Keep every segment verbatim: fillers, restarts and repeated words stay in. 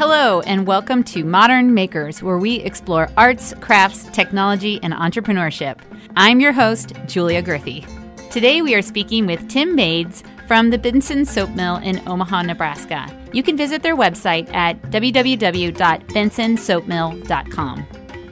Hello, and welcome to Modern Makers, where we explore arts, crafts, technology, and entrepreneurship. I'm your host, Julia Griffey. Today we are speaking with Tim Mades from the Benson Soap Mill in Omaha, Nebraska. You can visit their website at w w w dot benson soap mill dot com.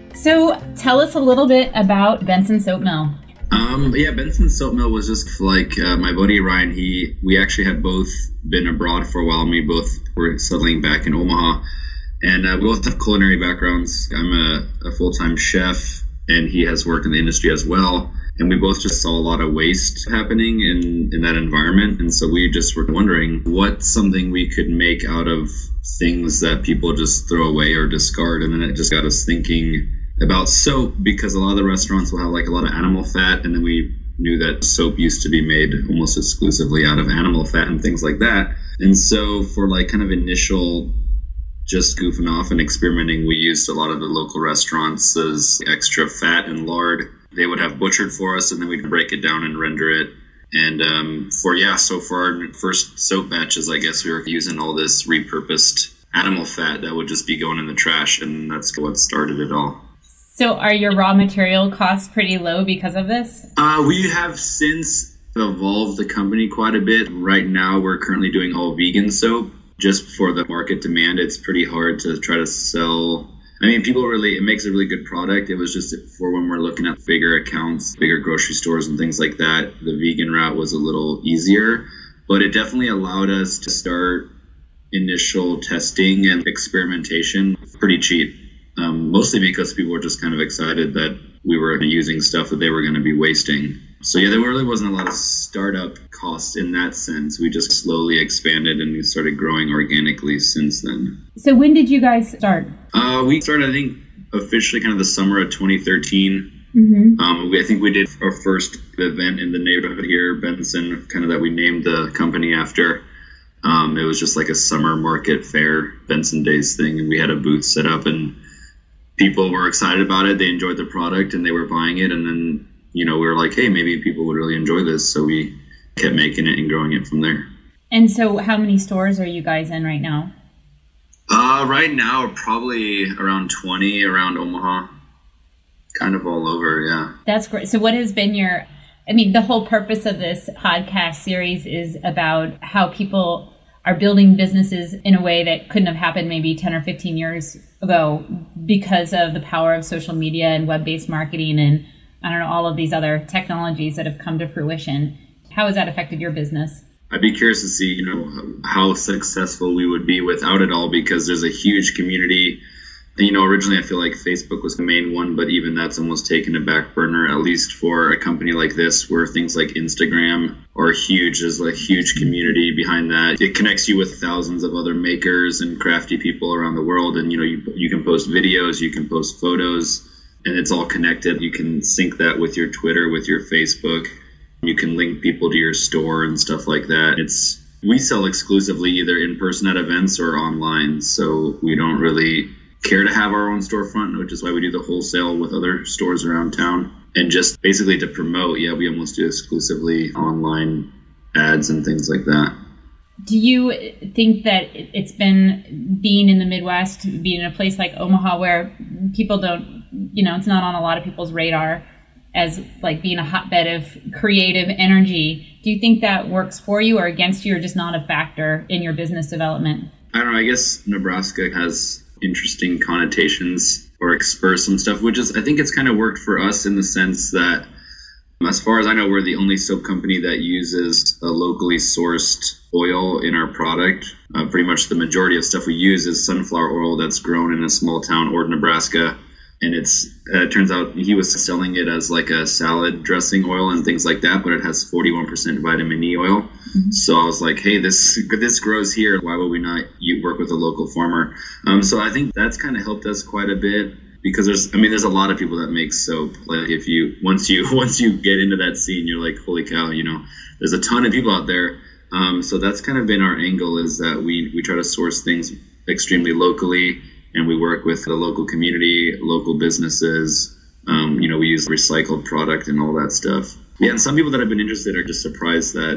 So tell us a little bit about Benson Soap Mill. Um, yeah, Benson Soap Mill was just like uh, my buddy Ryan. He we actually had both been abroad for a while. And we both were settling back in Omaha, and uh, we both have culinary backgrounds. I'm a, a full-time chef, and he has worked in the industry as well. And we both just saw a lot of waste happening in, in that environment. And so we just were wondering what's something we could make out of things that people just throw away or discard. And then it just got us thinking about soap, because a lot of the restaurants will have like a lot of animal fat. And then we knew that soap used to be made almost exclusively out of animal fat and things like that. And so for like kind of initial just goofing off and experimenting, we used a lot of the local restaurants as extra fat and lard. They would have butchered for us, and then we'd break it down and render it. And um, for, yeah, so for our first soap batches, I guess we were using all this repurposed animal fat that would just be going in the trash, and that's what started it all. So are your raw material costs pretty low because of this? Uh, we have since evolved the company quite a bit. Right now, we're currently doing all vegan soap. Just for the market demand, it's pretty hard to try to sell. I mean, people really, it makes a really good product. It was just for when we're looking at bigger accounts, bigger grocery stores and things like that, the vegan route was a little easier, but it definitely allowed us to start initial testing and experimentation pretty cheap. Um, mostly because people were just kind of excited that we were using stuff that they were going to be wasting. So yeah, there really wasn't a lot of startup costs in that sense. We just slowly expanded and we started growing organically since then. So when did you guys start? Uh, we started, I think, officially kind of the summer of twenty thirteen. Mm-hmm. Um, we, I think we did our first event in the neighborhood here, Benson, kind of that we named the company after. Um, it was just like a summer market fair, Benson Days thing, and we had a booth set up, and people were excited about it. They enjoyed the product, and they were buying it, and then, you know, we were like, hey, maybe people would really enjoy this, so we kept making it and growing it from there. And so how many stores are you guys in right now? Uh, right now, probably around twenty around Omaha. Kind of all over, yeah. That's great. So what has been your, I mean, the whole purpose of this podcast series is about how people are building businesses in a way that couldn't have happened maybe ten or fifteen years ago because of the power of social media and web-based marketing and, I don't know, all of these other technologies that have come to fruition. How has that affected your business? I'd be curious to see, you know, how successful we would be without it all, because there's a huge community. And, you know, originally I feel like Facebook was the main one, but even that's almost taken a back burner, at least for a company like this, where things like Instagram are huge. There's like huge community behind that. It connects you with thousands of other makers and crafty people around the world. And, you know, you, you can post videos, you can post photos, and it's all connected. You can sync that with your Twitter, with your Facebook. You can link people to your store and stuff like that. It's we sell exclusively either in person at events or online, so we don't really care to have our own storefront, which is why we do the wholesale with other stores around town. And just basically to promote, yeah, we almost do exclusively online ads and things like that. Do you think that it's been being in the Midwest, being in a place like Omaha where people don't, you know, it's not on a lot of people's radar as like being a hotbed of creative energy. Do you think that works for you or against you, or just not a factor in your business development? I don't know. I guess Nebraska has interesting connotations or expers some stuff, which is, I think it's kind of worked for us in the sense that, as far as I know, we're the only soap company that uses a locally sourced oil in our product. Uh, pretty much the majority of stuff we use is sunflower oil that's grown in a small town, Ord, Nebraska. And it's, uh, it turns out he was selling it as like a salad dressing oil and things like that, but it has forty-one percent vitamin E oil. Mm-hmm. So I was like, hey, this this grows here. Why would we not you work with a local farmer? Um, so I think that's kind of helped us quite a bit, because there's, I mean, there's a lot of people that make soap. Like if you, once you, once you get into that scene, you're like, holy cow, you know, there's a ton of people out there. Um, so that's kind of been our angle, is that we, we try to source things extremely locally. And we work with the local community, local businesses. Um, you know, we use recycled product and all that stuff. Yeah, and some people that have been interested are just surprised that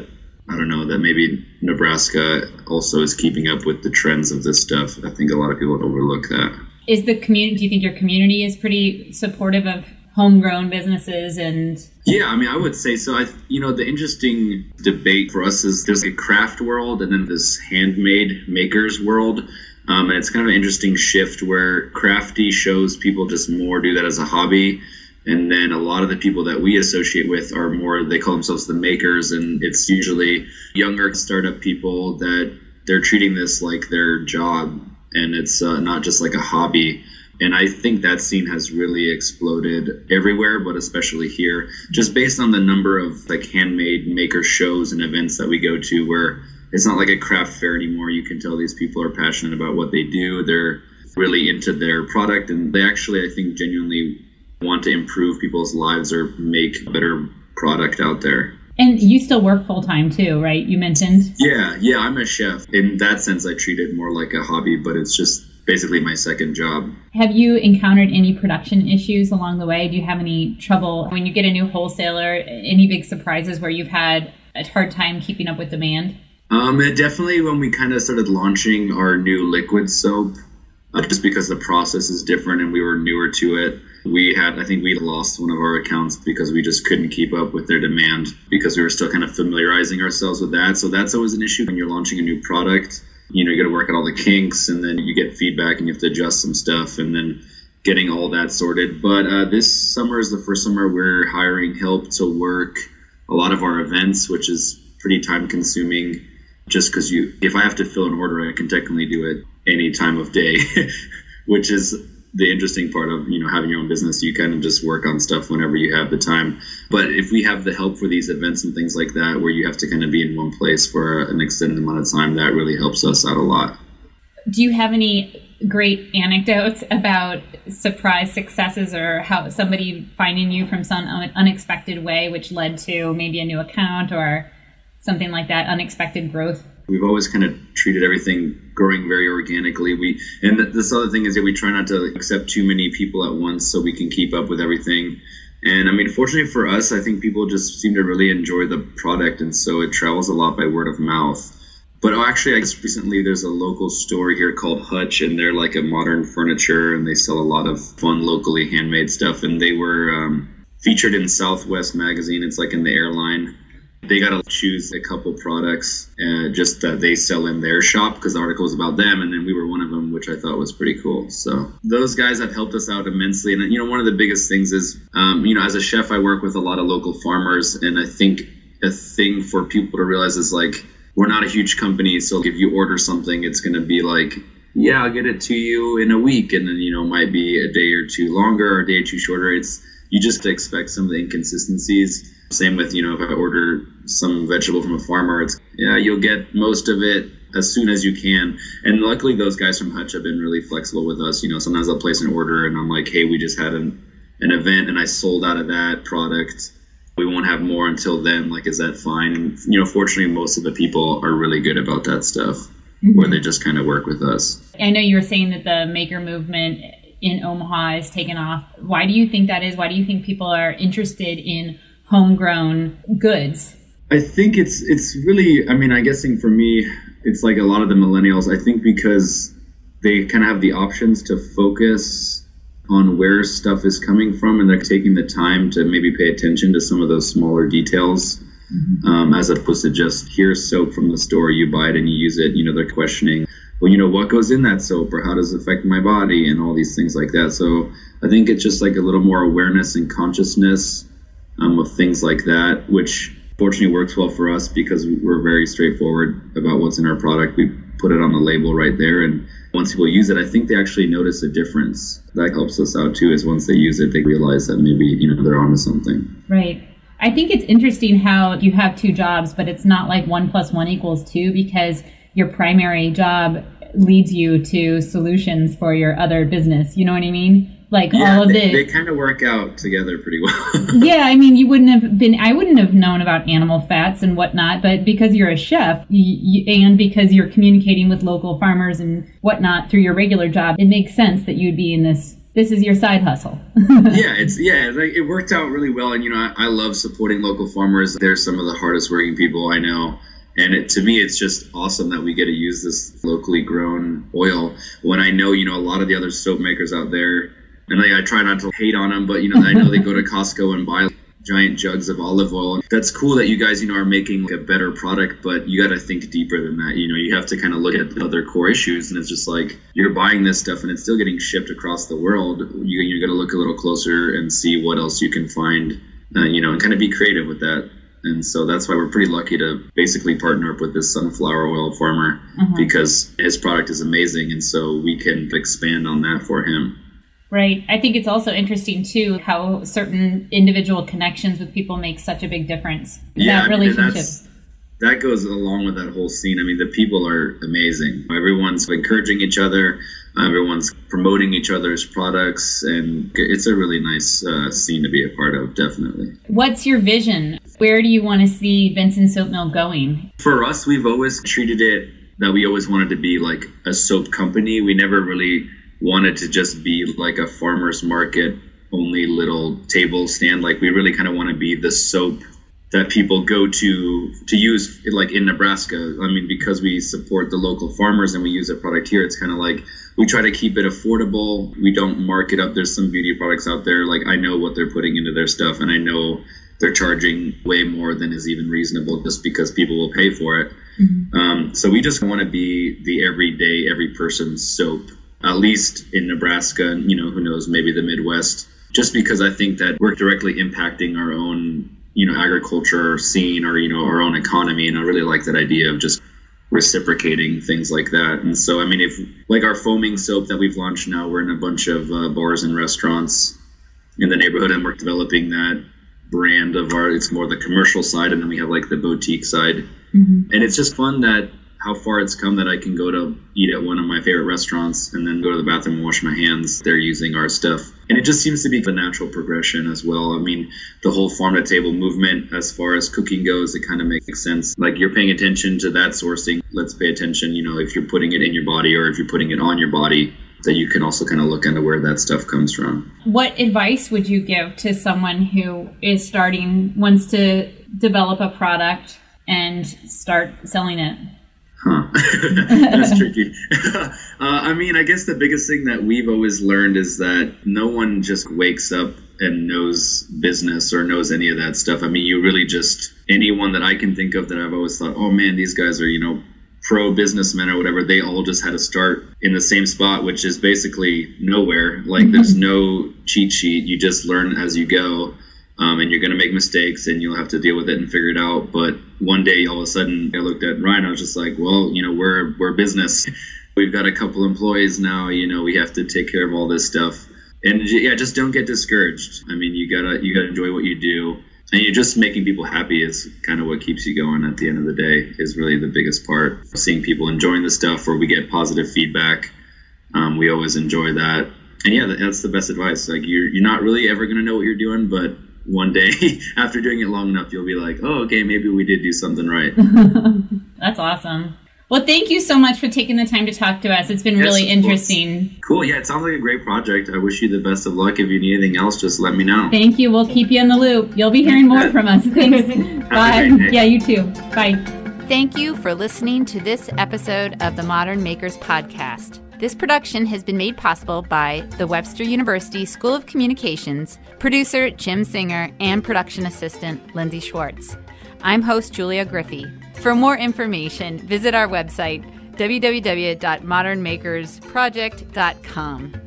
I don't know, that maybe Nebraska also is keeping up with the trends of this stuff. I think a lot of people overlook that. Is the community, do you think your community is pretty supportive of homegrown businesses? And yeah, I mean, I would say so. I, you know, the interesting debate for us is there's a craft world and then this handmade makers world. Um, and it's kind of an interesting shift where crafty shows people just more do that as a hobby. And then a lot of the people that we associate with are more, they call themselves the makers. And it's usually younger startup people that they're treating this like their job. And it's uh, not just like a hobby. And I think that scene has really exploded everywhere, but especially here, just based on the number of like handmade maker shows and events that we go to, where it's not like a craft fair anymore. You can tell these people are passionate about what they do. They're really into their product, and they actually, I think, genuinely want to improve people's lives or make a better product out there. And you still work full time too, right? You mentioned. Yeah, yeah, I'm a chef. In that sense, I treat it more like a hobby, but it's just basically my second job. Have you encountered any production issues along the way? Do you have any trouble when you get a new wholesaler? Any big surprises where you've had a hard time keeping up with demand? Um, and definitely when we kind of started launching our new liquid soap, uh, just because the process is different and we were newer to it. We had, I think we lost one of our accounts because we just couldn't keep up with their demand because we were still kind of familiarizing ourselves with that. So that's always an issue when you're launching a new product. You know, you got to work out all the kinks, and then you get feedback and you have to adjust some stuff, and then getting all that sorted. But uh, this summer is the first summer we're hiring help to work a lot of our events, which is pretty time consuming just because you, if I have to fill an order, I can technically do it any time of day, which is the interesting part of, you know, having your own business. You kind of just work on stuff whenever you have the time. But if we have the help for these events and things like that, where you have to kind of be in one place for an extended amount of time, that really helps us out a lot. Do you have any great anecdotes about surprise successes or how somebody finding you from some unexpected way, which led to maybe a new account or something like that, unexpected growth? We've always kind of treated everything growing very organically. We and this other thing is that we try not to accept too many people at once so we can keep up with everything. And I mean, fortunately for us, I think people just seem to really enjoy the product, and so it travels a lot by word of mouth. But actually, I guess recently there's a local store here called Hutch, and they're like a modern furniture, and they sell a lot of fun locally handmade stuff. And they were um, featured in Southwest magazine. It's like in the airline. They got to choose a couple products uh, just that they sell in their shop because the article was about them. And then we were one of them, which I thought was pretty cool. So those guys have helped us out immensely. And, you know, one of the biggest things is, um, you know, as a chef, I work with a lot of local farmers. And I think a thing for people to realize is like, we're not a huge company. So if you order something, it's going to be like, yeah, I'll get it to you in a week. And then, you know, it might be a day or two longer or a day or two shorter. It's, you just expect some of the inconsistencies. Same with, you know, if I order some vegetable from a farmer, it's, yeah, you'll get most of it as soon as you can. And luckily, those guys from Hutch have been really flexible with us. You know, sometimes I'll place an order and I'm like, hey, we just had an, an event and I sold out of that product. We won't have more until then. Like, is that fine? And, you know, fortunately, most of the people are really good about that stuff, mm-hmm. where they just kind of work with us. I know you were saying that the maker movement in Omaha is taken off. Why do you think that is? Why do you think people are interested in homegrown goods? I think it's it's really, I mean, I guessing for me, it's like a lot of the millennials, I think because they kind of have the options to focus on where stuff is coming from, and they're taking the time to maybe pay attention to some of those smaller details, mm-hmm. um, as opposed to just, here's soap from the store, you buy it and you use it. You know, they're questioning, well, you know, what goes in that soap, or how does it affect my body, and all these things like that. So I think it's just like a little more awareness and consciousness um, of things like that, which fortunately works well for us because we're very straightforward about what's in our product. We put it on the label right there, and once people use it, I think they actually notice a difference. That helps us out too, is once they use it, they realize that maybe, you know, they're onto something. Right. I think it's interesting how you have two jobs, but it's not like one plus one equals two, because your primary job leads you to solutions for your other business. You know what I mean? Like yeah, all of they, the they kind of work out together pretty well. Yeah, I mean, you wouldn't have been, I wouldn't have known about animal fats and whatnot, but because you're a chef you, you, and because you're communicating with local farmers and whatnot through your regular job, it makes sense that you'd be in this. This is your side hustle. yeah, it's yeah, like it worked out really well. And, you know, I, I love supporting local farmers. They're some of the hardest working people I know. And it, to me, it's just awesome that we get to use this locally grown oil when I know, you know, a lot of the other soap makers out there, and I, I try not to hate on them, but, you know, I know they go to Costco and buy giant jugs of olive oil. That's cool that you guys, you know, are making a better product, but you got to think deeper than that. You know, you have to kind of look at the other core issues, and it's just like, you're buying this stuff and it's still getting shipped across the world. You, you got to look a little closer and see what else you can find, uh, you know, and kind of be creative with that. And so that's why we're pretty lucky to basically partner up with this sunflower oil farmer, mm-hmm. because his product is amazing. And so we can expand on that for him. Right. I think it's also interesting, too, how certain individual connections with people make such a big difference. Yeah, that I mean, relationship. That's, that goes along with that whole scene. I mean, the people are amazing. Everyone's encouraging each other. Everyone's promoting each other's products. And it's a really nice uh, scene to be a part of, definitely. What's your vision? Where do you want to see Benson Soap Mill going? For us, we've always treated it that we always wanted to be like a soap company. We never really wanted to just be like a farmer's market only little table stand. Like, we really kind of want to be the soap that people go to to use, like in Nebraska. I mean, because we support the local farmers and we use a product here, it's kind of like we try to keep it affordable. We don't mark it up. There's some beauty products out there, like I know what they're putting into their stuff, and I know they're charging way more than is even reasonable just because people will pay for it. Mm-hmm. Um, so we just want to be the everyday, every person's soap, at least in Nebraska, and, you know, who knows, maybe the Midwest, just because I think that we're directly impacting our own, you know, agriculture scene, or, you know, our own economy. And I really like that idea of just reciprocating things like that. And so, I mean, if like our foaming soap that we've launched now, we're in a bunch of uh, bars and restaurants in the neighborhood, and we're developing that brand of our, it's more the commercial side, and then we have like the boutique side. Mm-hmm. And it's just fun that how far it's come that I can go to eat at one of my favorite restaurants and then go to the bathroom and wash my hands. They're using our stuff. And it just seems to be the natural progression as well. I mean, the whole farm to table movement, as far as cooking goes, it kind of makes sense. Like, you're paying attention to that sourcing. Let's pay attention, you know, if you're putting it in your body or if you're putting it on your body, that you can also kind of look into where that stuff comes from. What advice would you give to someone who is starting, wants to develop a product and start selling it? Huh. That's tricky. uh, I mean, I guess the biggest thing that we've always learned is that no one just wakes up and knows business or knows any of that stuff. I mean, you really just, anyone that I can think of that I've always thought, oh man, these guys are, you know, pro businessmen or whatever, they all just had to start in the same spot, which is basically nowhere. Like, there's no cheat sheet. You just learn as you go. Um, and you're going to make mistakes and you'll have to deal with it and figure it out. But one day, all of a sudden, I looked at Ryan, I was just like, well, you know, we're we're business. We've got a couple employees now, you know, we have to take care of all this stuff. And yeah, just don't get discouraged. I mean, you gotta you gotta enjoy what you do. And you're just making people happy is kind of what keeps you going at the end of the day, is really the biggest part. Seeing people enjoying the stuff, or we get positive feedback. Um, we always enjoy that. And yeah, that's the best advice. Like, you're you're not really ever going to know what you're doing, but one day after doing it long enough, you'll be like, oh, okay, maybe we did do something right. That's awesome. Well, thank you so much for taking the time to talk to us. It's been yes, really interesting. Cool. Yeah, it sounds like a great project. I wish you the best of luck. If you need anything else, just let me know. Thank you. We'll keep you in the loop. You'll be hearing more from us. Thanks. Bye. Yeah, you too. Bye. Thank you for listening to this episode of the Modern Makers Podcast. This production has been made possible by the Webster University School of Communications, producer Jim Singer, and production assistant Lindsay Schwartz. I'm host Julia Griffey. For more information, visit our website, w w w dot modern makers project dot com.